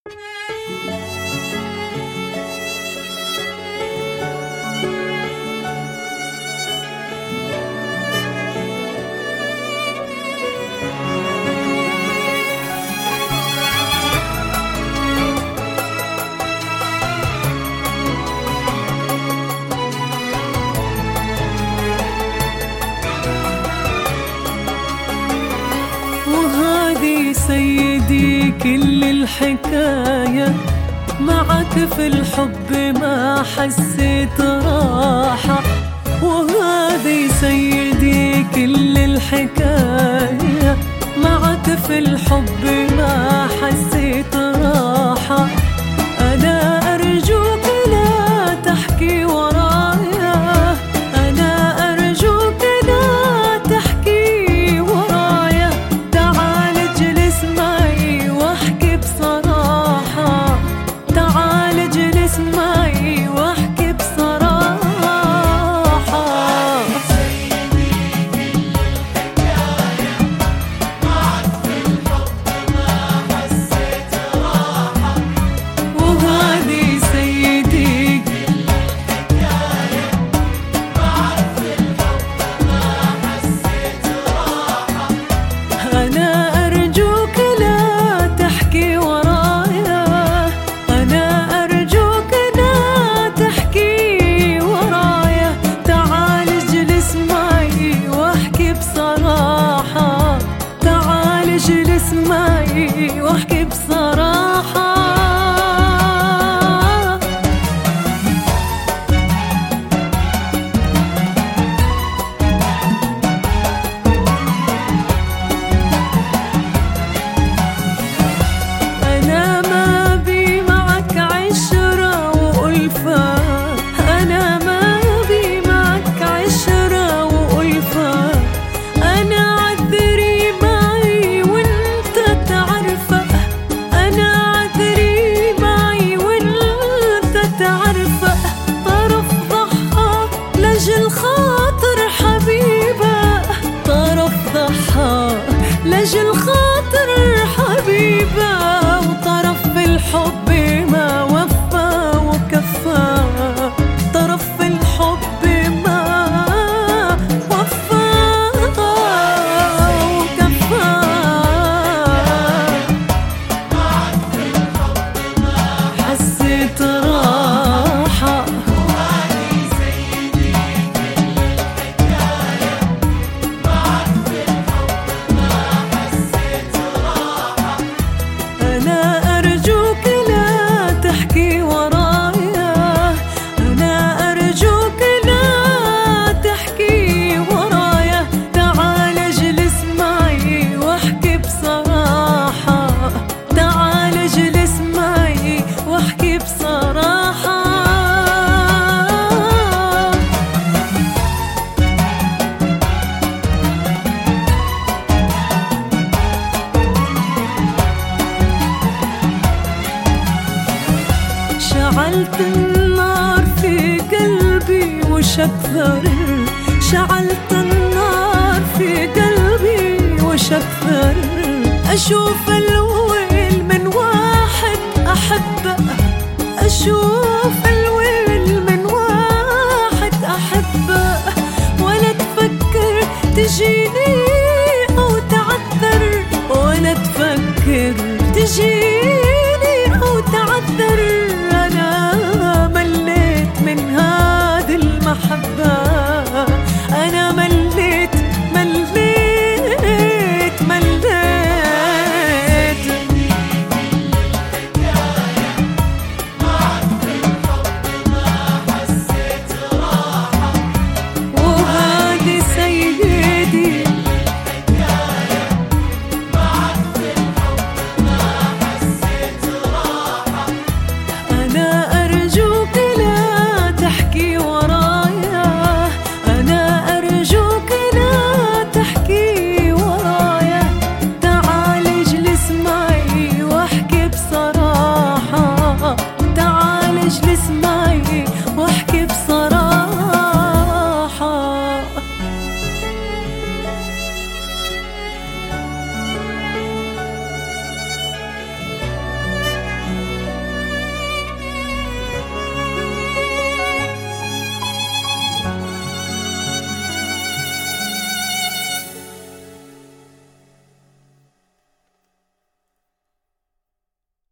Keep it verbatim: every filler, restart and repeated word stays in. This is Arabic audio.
سيدي كل الحكاية معك في الحب ما حسيت راحة، وهذه سيدي كل الحكاية معك في الحب ما حسيت راحة. أنا أرجوك لا تحكي ورايا، أنا أرجوك لا تحكي ورايا، تعال اجلس معي واحكي بصراحة، تعال اجلس معي واحكي بصراحة. سيدي كل الحكاية معك في الحب ما حسيت راحة، وهذه سيدي كل الحكاية معك في الحب ما حسيت راحة. أنا أرجوك لا تحكي ورايا، أنا أرجوك لا تحكي ورايا، تعال اجلس معي واحكي بصراحة، تعال اجلس معي واحكي بصراحة. أنا ما بي معك عشرة وألفة، أنا ما بي معك عشرة وألفة، أنا عذري معي وأنت تعرفه، أنا عذري معي وأنت تعرفه، طرف ضحى لأجل خاطر حبيبه، طرف ضحى لأجل خاطر حبيبه، وطرف في الحب ما وفى وكفى، طرف في الحب ما وفى وكفى. معك في الحب ما حسيت راحة، وهذه سيدي كل الحكاية معك في الحب ما حسيت راحة. أنا أرجوك لا تحكي ورايا، أنا أرجوك لا تحكي ورايا، تعال اجلس معي واحكي بصراحة، تعال اجلس معي واحكي بصراحة. شعلت النار في قلبي وش أكثر، شعلت النار في قلبي وش أكثر، أشوف الوجه